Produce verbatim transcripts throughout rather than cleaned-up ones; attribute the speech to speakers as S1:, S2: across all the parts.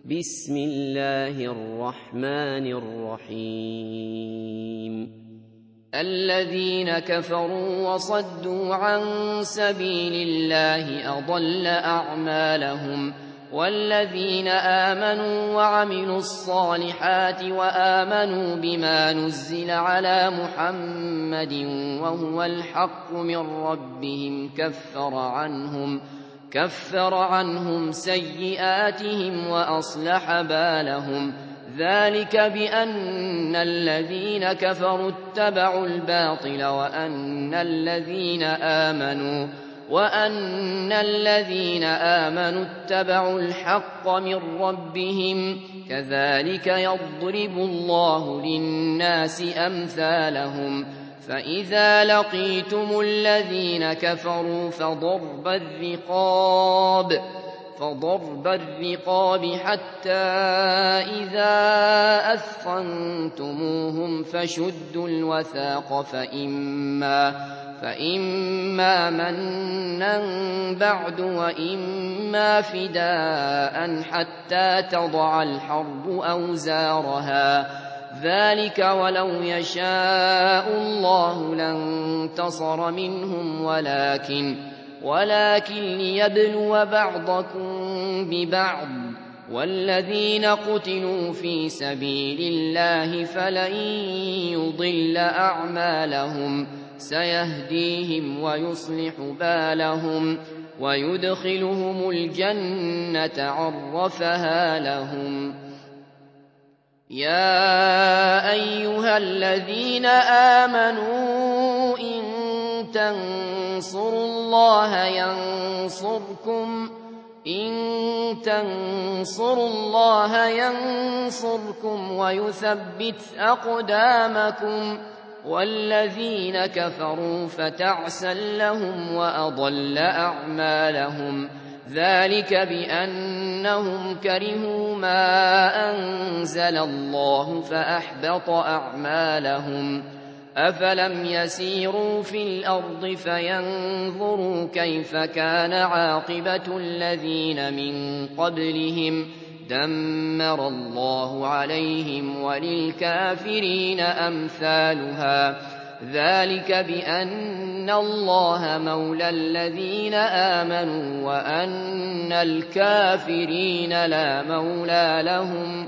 S1: بسم الله الرحمن الرحيم الذين كفروا وصدوا عن سبيل الله أضل أعمالهم والذين آمنوا وعملوا الصالحات وآمنوا بما نزل على محمد وهو الحق من ربهم كفر عنهم كفر عنهم سيئاتهم وأصلح بالهم ذلك بأن الذين كفروا اتبعوا الباطل وأن الذين آمنوا وأن الذين آمنوا اتبعوا الحق من ربهم كذلك يضرب الله للناس أمثالهم فإذا لقيتم الذين كفروا فضرب الرقاب فضرب الرقاب حتى إذا أثخنتموهم فشدوا الوثاق فإما فإما منا بعد وإما فداء حتى تضع الحرب أوزارها ذلك ولو يشاء الله لانتصر منهم ولكن ولكن ليبلو بعضكم ببعض والذين قتلوا في سبيل الله فلن يضل أعمالهم سيهديهم ويصلح بالهم ويدخلهم الجنة عرفها لهم يا أيها الذين آمنوا إن تنصروا الله ينصركم إن تنصروا الله ينصركم ويثبت أقدامكم والذين كفروا فتعسا لهم وأضل أعمالهم ذلك بأنهم كرهوا ما أنزل الله فأحبط أعمالهم أفلم يسيروا في الأرض فينظروا كيف كان عاقبة الذين من قبلهم دمر الله عليهم وللكافرين أمثالها ذلك بأن الله مولى الذين آمنوا وأن الكافرين لا مولى لهم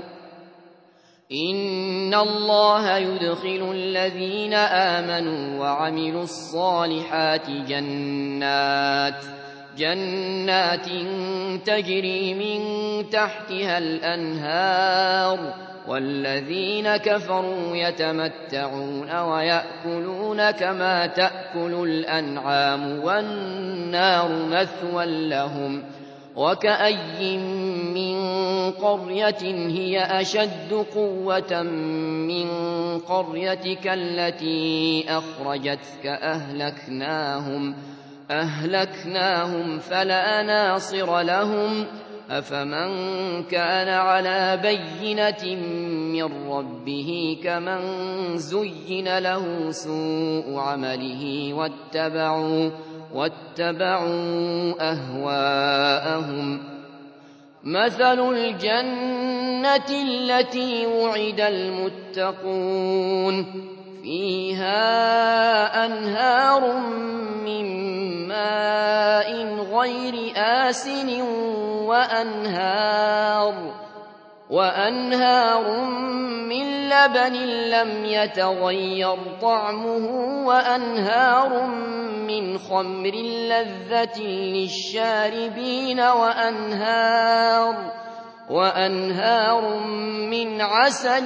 S1: إن الله يدخل الذين آمنوا وعملوا الصالحات جنات جنات تجري من تحتها الأنهار والذين كفروا يتمتعون ويأكلون كما تأكل الأنعام والنار مثوى لهم وكأي من قرية هي أشد قوة من قريتك التي أخرجتك أهلكناهم أهلكناهم فلا ناصر لهم أفمن كان على بينة من ربه كمن زين له سوء عمله واتبعوا واتبعوا أهواءهم مثل الجنة التي وعد المتقون فيها أنهار من ماء غير آسن وأنهار وأنهار من لبن لم يتغير طعمه وأنهار من خمر لذة للشاربين وأنهار وأنهار من عسل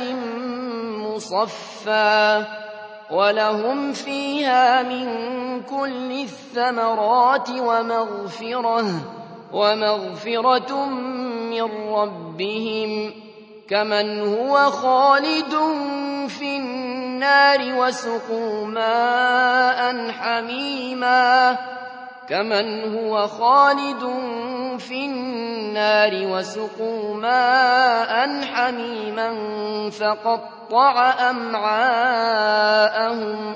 S1: مصفى ولهم فيها من كل الثمرات ومغفرة ومغفرة من ربهم كمن هو خالد في النار وسقوا ماء حميما كمن هو خالد في النار وسقوا ماء حميما فقطع أمعاءهم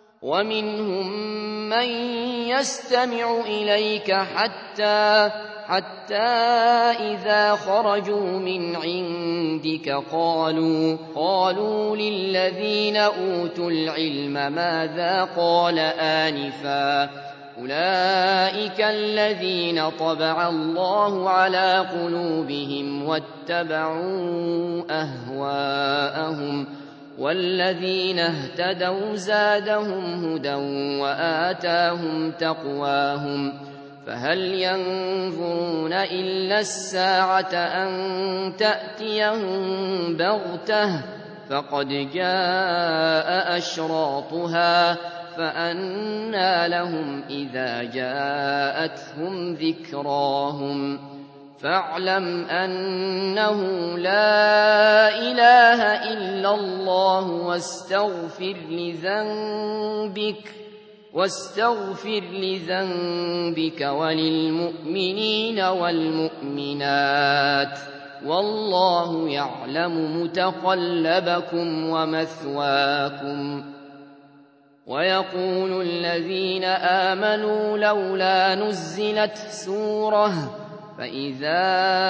S1: ومنهم من يستمع إليك حتى حتى إذا خرجوا من عندك قالوا قالوا للذين أوتوا العلم ماذا قال آنفا أولئك الذين طبع الله على قلوبهم واتبعوا أهواءهم والذين اهتدوا زادهم هدى وآتاهم تقواهم فهل ينظرون إلا الساعة أن تأتيهم بغتة فقد جاء أشراطها فأنى لهم إذا جاءتهم ذكراهم فاعلم أنه لا إله إلا الله واستغفر لذنبك واستغفر لذنبك وللمؤمنين والمؤمنات والله يعلم متقلبكم ومثواكم. ويقول الذين آمنوا لولا نزلت سورة فإذا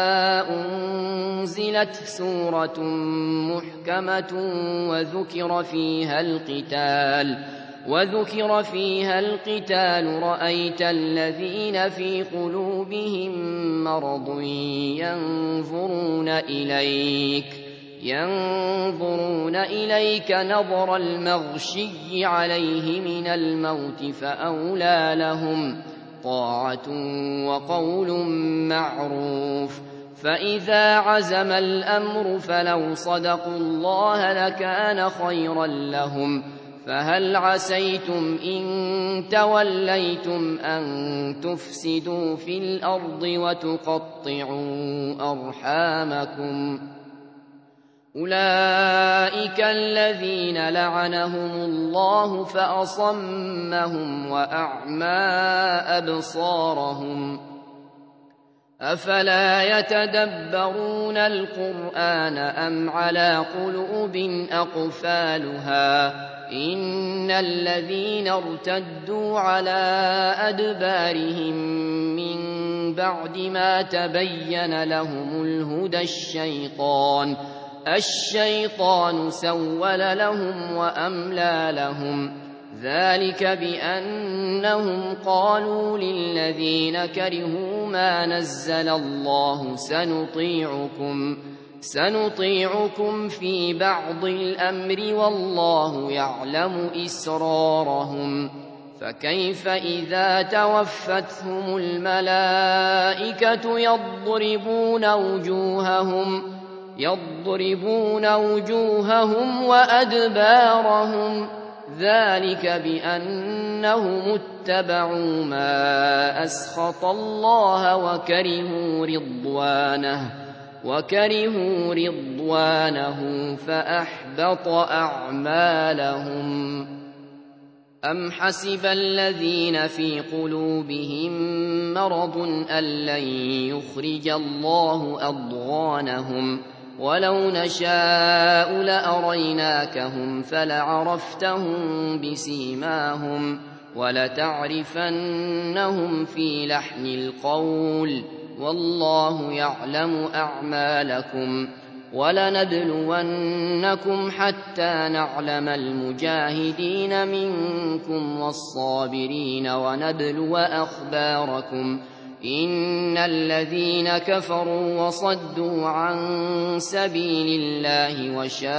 S1: أنزلت سورة محكمة وذكر فيها القتال وذكر فيها القتال رأيت الذين في قلوبهم مرض ينظرون إليك ينظرون إليك نظر المغشي عليه من الموت فأولى لهم طاعة وقول معروف فإذا عزم الأمر فلو صدقوا الله لكان خيرا لهم فهل عسيتم إن توليتم أن تفسدوا في الأرض وتقطعوا أرحامكم أولئك الذين لعنهم الله فأصمهم وأعمى أبصارهم أفلا يتدبرون القرآن أم على قلوب أقفالها إن الذين ارتدوا على أدبارهم من بعد ما تبين لهم الهدى الشيطان الشيطان سول لهم وأملى لهم ذلك بأنهم قالوا للذين كرهوا ما نزل الله سنطيعكم سنطيعكم في بعض الأمر والله يعلم إسرارهم فكيف إذا توفتهم الملائكة يضربون وجوههم يضربون وجوههم وأدبارهم ذلك بأنهم اتبعوا ما أسخط الله وكرهوا رضوانه وكرهوا رضوانه فأحبط أعمالهم أم حسب الذين في قلوبهم مرض أن لن يخرج الله أضغانهم ولو نشاء لأريناكهم فلعرفتهم بسيماهم ولتعرفنهم في لحن القول والله يعلم أعمالكم ولنبلونكم حتى نعلم المجاهدين منكم والصابرين ونبلو أخباركم إن الذين كفروا وصدوا عن سبيل الله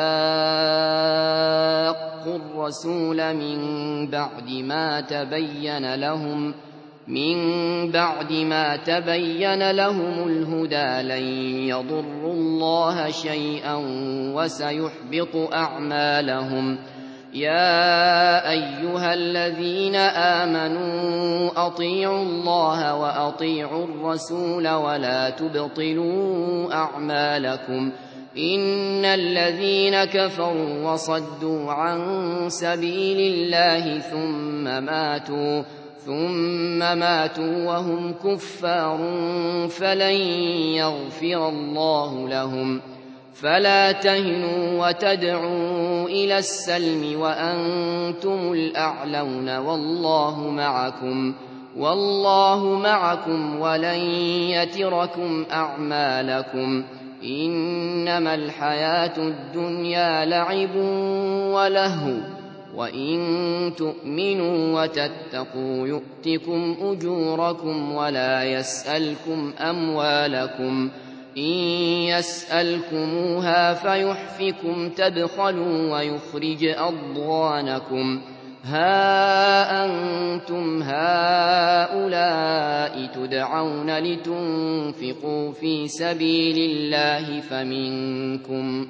S1: وشاقوا الرسول من بعد ما تبين لهم من بعد ما تبين لهم الهدى لن يضروا الله شيئا وسيحبط أعمالهم يا أيها الذين آمنوا أطيعوا الله وأطيعوا الرسول ولا تبطلوا أعمالكم إن الذين كفروا وصدوا عن سبيل الله ثم ماتوا ثم ماتوا وهم كفار فلن يغفر الله لهم فلا تهنوا وتدعوا إلى السلم وأنتم الأعلون والله معكم وَاللَّهُ مَعَكُمْ وَلَن يَتِرَكُمْ أَعْمَالَكُمْ ۚ إِنَّمَا الْحَيَاةُ الدُّنْيَا لَعِبٌ وَلَهْوٌ ۚ وَإِن تُؤْمِنُوا وَتَتَّقُوا يُؤْتِكُمْ أُجُورَكُمْ وَلَا يَسْأَلْكُمْ أَمْوَالَكُمْ ۖ إِن يَسْأَلْكُمُوهَا فَيُحْفِكُمْ تَبْخَلُوا وَيُخْرِجْ أَضْغَانَكُمْ. هَا أَنتُمْ هَٰؤُلَاءِ تُدْعَوْنَ لِتُنفِقُوا فِي سَبِيلِ اللَّهِ فَمِنكُم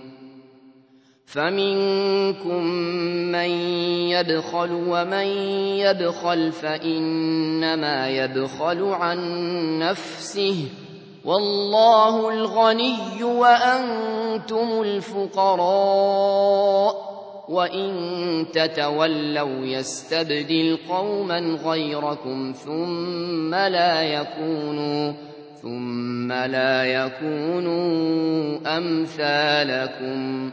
S1: فَمِنكُم مَّن يَبْخَلُ ۖ وَمَن يَبْخَلْ فَإِنَّمَا يَبْخَلُ عَن نَّفْسِهِ ۚ وَاللَّهُ الْغَنِيُّ وَأَنتُمُ الْفُقَرَاءُ ۚ وَإِن تَتَوَلَّوْا يَسْتَبْدِلْ قَوْمًا غَيْرَكُمْ ثُمَّ لَا يَكُونُوا ثُمَّ لَا يَكُونُوا أَمْثَالَكُم.